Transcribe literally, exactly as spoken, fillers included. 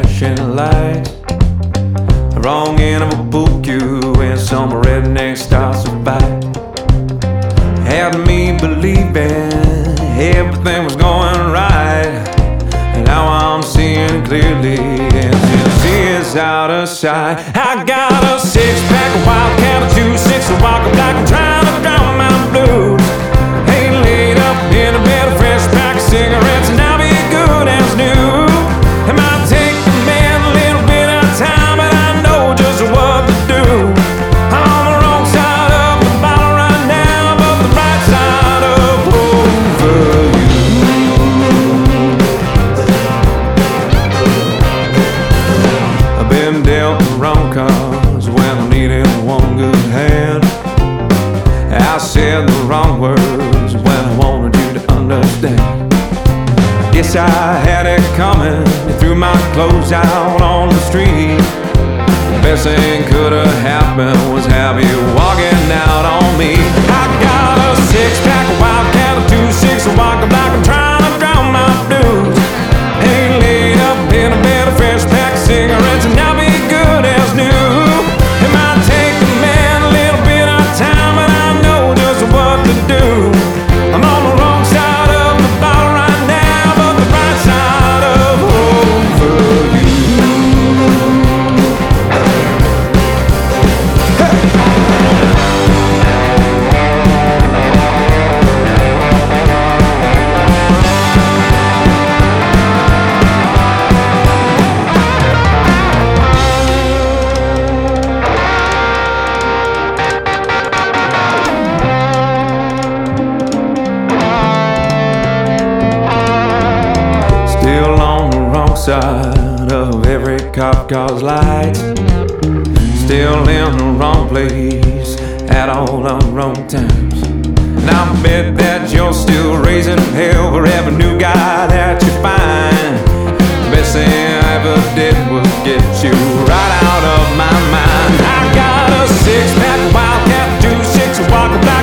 flashing lights. The wrong end of a pool cue when some redneck starts to fight. Had me believing everything was going right, and now I'm seeing clearly, and this is out of sight. I got a six-pack of Wildcat, a two-six of Walker Black. I'm trying to drown my blues. Ain't laid up in a bed, a fresh pack of cigarettes, and I'll be good as new. It might take a man a little bit of time, but I know just what to do. I'm on the wrong side of the bottle right now, but the right side of over you. I've been dealt the wrong cards when I needed one good hand. I said the wrong words when I wanted you to understand. Guess I had it coming, threw my clothes out on the street. The best thing could have happened was have you walking out on me. I got a six-pack of Wildcat, a two-six of Walker Black. I'm trying to drown my blues. Ain't laid up in a bed, a fresh pack of cigarettes, and I'll be good as new. It might take a man a little bit of time, but I know just what to do. I'm on the wrong side of the bottle right now, but the right side of over you. Still on the wrong side of every cop car's lights. Still in the wrong place at all the wrong times. And I bet that you're still raising hell for every new guy that you find. The best thing I ever did was get you right out of my mind. I got a six-pack of Wildcat, two-six of Walker Black.